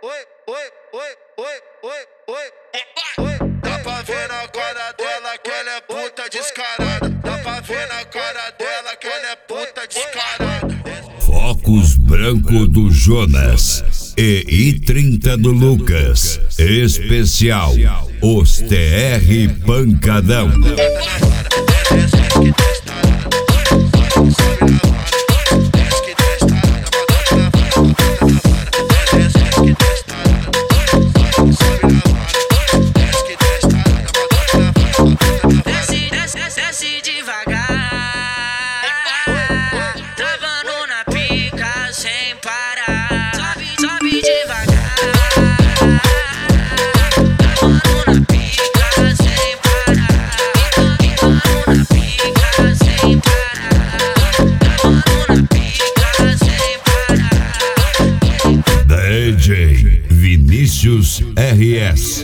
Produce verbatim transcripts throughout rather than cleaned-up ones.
oi, oi, oi, oi, oi, oi, oi. Dá pra ver na cara dela que ela é puta descarada. Dá pra ver na cara dela que ela é puta descarada. Focos branco do Jonas e I trinta do Lucas. Especial Os T R Pancadão. Desce devagar, travando na pica sem parar. Sobe, sobe devagar, travando na pica sem parar. Travando na pica sem parar. Travando na pica sem parar. D J Vinícius R S.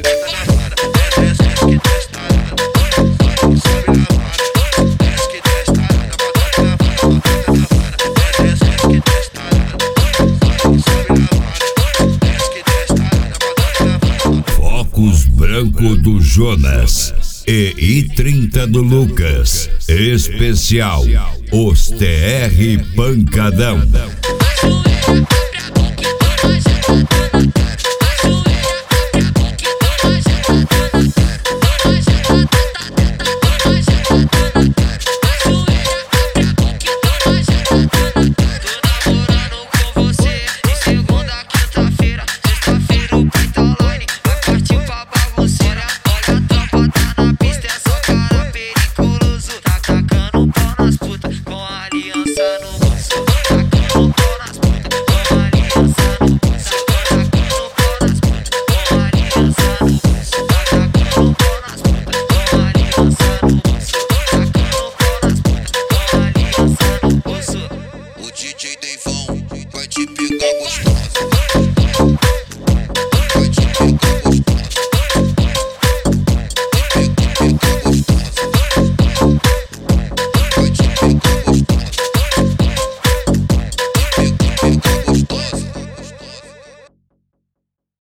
Focos branco do Jonas e I trinta do Lucas. Especial Os T R Pancadão.